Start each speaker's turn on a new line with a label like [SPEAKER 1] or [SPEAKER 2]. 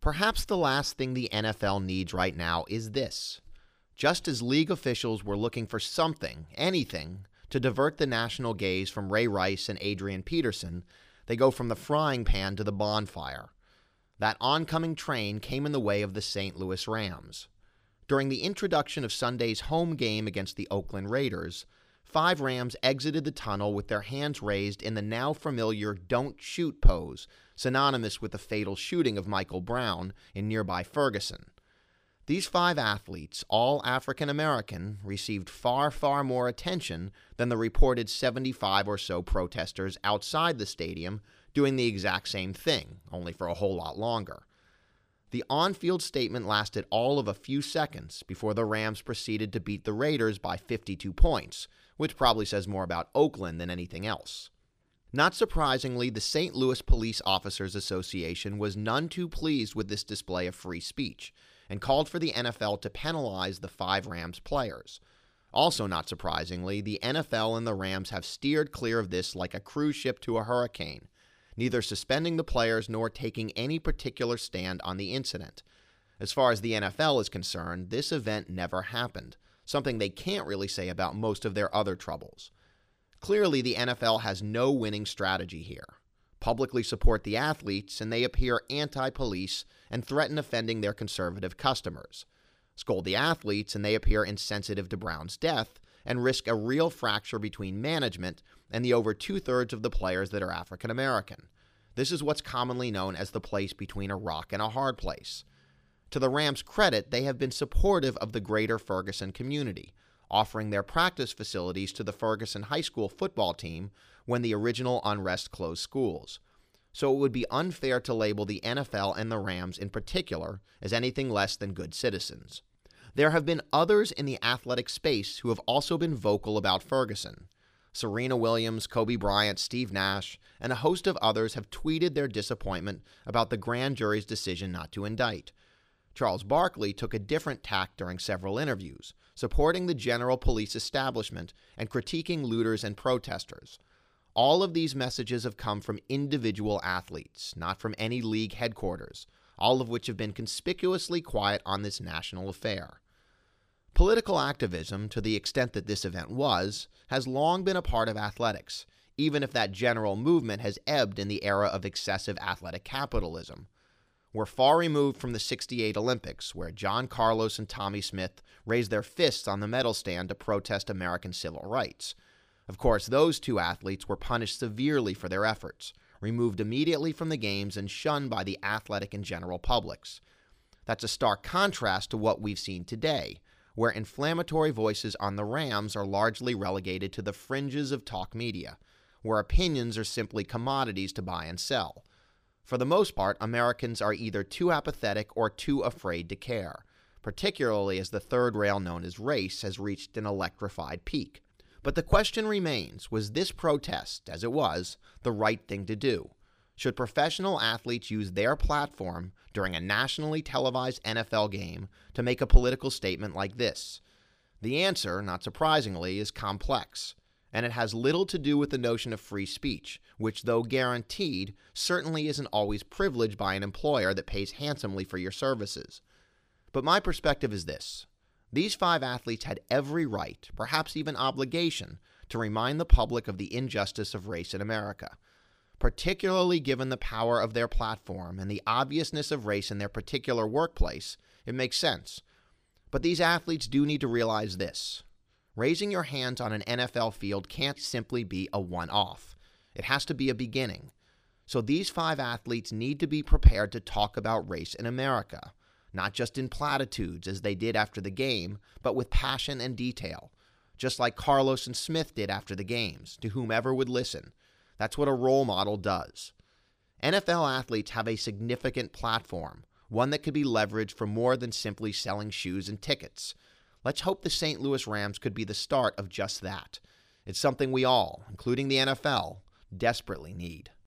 [SPEAKER 1] Perhaps the last thing the NFL needs right now is this. Just as league officials were looking for something, anything, to divert the national gaze from Ray Rice and Adrian Peterson, they go from the frying pan to the bonfire. That oncoming train came in the way of the St. Louis Rams. During the introduction of Sunday's home game against the Oakland Raiders, 5 Rams exited the tunnel with their hands raised in the now familiar "don't shoot" pose, synonymous with the fatal shooting of Michael Brown in nearby Ferguson. These 5 athletes, all African American, received far, far more attention than the reported 75 or so protesters outside the stadium doing the exact same thing, only for a whole lot longer. The on-field statement lasted all of a few seconds before the Rams proceeded to beat the Raiders by 52 points, which probably says more about Oakland than anything else. Not surprisingly, the St. Louis Police Officers Association was none too pleased with this display of free speech and called for the NFL to penalize the 5 Rams players. Also not surprisingly, the NFL and the Rams have steered clear of this like a cruise ship to a hurricane, neither suspending the players nor taking any particular stand on the incident. As far as the NFL is concerned, this event never happened, something they can't really say about most of their other troubles. Clearly, the NFL has no winning strategy here. Publicly support the athletes, and they appear anti-police and threaten offending their conservative customers. Scold the athletes, and they appear insensitive to Brown's death and risk a real fracture between management and the over 2/3 of the players that are African American. This is what's commonly known as the place between a rock and a hard place. To the Rams' credit, they have been supportive of the greater Ferguson community, offering their practice facilities to the Ferguson High School football team when the original unrest closed schools. So it would be unfair to label the NFL and the Rams in particular as anything less than good citizens. There have been others in the athletic space who have also been vocal about Ferguson. Serena Williams, Kobe Bryant, Steve Nash, and a host of others have tweeted their disappointment about the grand jury's decision not to indict. Charles Barkley took a different tack during several interviews, supporting the general police establishment and critiquing looters and protesters. All of these messages have come from individual athletes, not from any league headquarters, all of which have been conspicuously quiet on this national affair. Political activism, to the extent that this event was, has long been a part of athletics, even if that general movement has ebbed in the era of excessive athletic capitalism. We're far removed from the '68 Olympics, where John Carlos and Tommy Smith raised their fists on the medal stand to protest American civil rights. Of course, those 2 athletes were punished severely for their efforts, removed immediately from the games, and shunned by the athletic and general publics. That's a stark contrast to what we've seen today, where inflammatory voices on the Rams are largely relegated to the fringes of talk media, where opinions are simply commodities to buy and sell. For the most part, Americans are either too apathetic or too afraid to care, particularly as the third rail known as race has reached an electrified peak. But the question remains, was this protest, as it was, the right thing to do? Should professional athletes use their platform during a nationally televised NFL game to make a political statement like this? The answer, not surprisingly, is complex, and it has little to do with the notion of free speech, which, though guaranteed, certainly isn't always privileged by an employer that pays handsomely for your services. But my perspective is this. These 5 athletes had every right, perhaps even obligation, to remind the public of the injustice of race in America. Particularly given the power of their platform and the obviousness of race in their particular workplace, it makes sense. But these athletes do need to realize this. Raising your hands on an NFL field can't simply be a one-off. It has to be a beginning. So these 5 athletes need to be prepared to talk about race in America, not just in platitudes as they did after the game, but with passion and detail, just like Carlos and Smith did after the games, to whomever would listen. That's what a role model does. NFL athletes have a significant platform, one that could be leveraged for more than simply selling shoes and tickets. Let's hope the St. Louis Rams could be the start of just that. It's something we all, including the NFL, desperately need.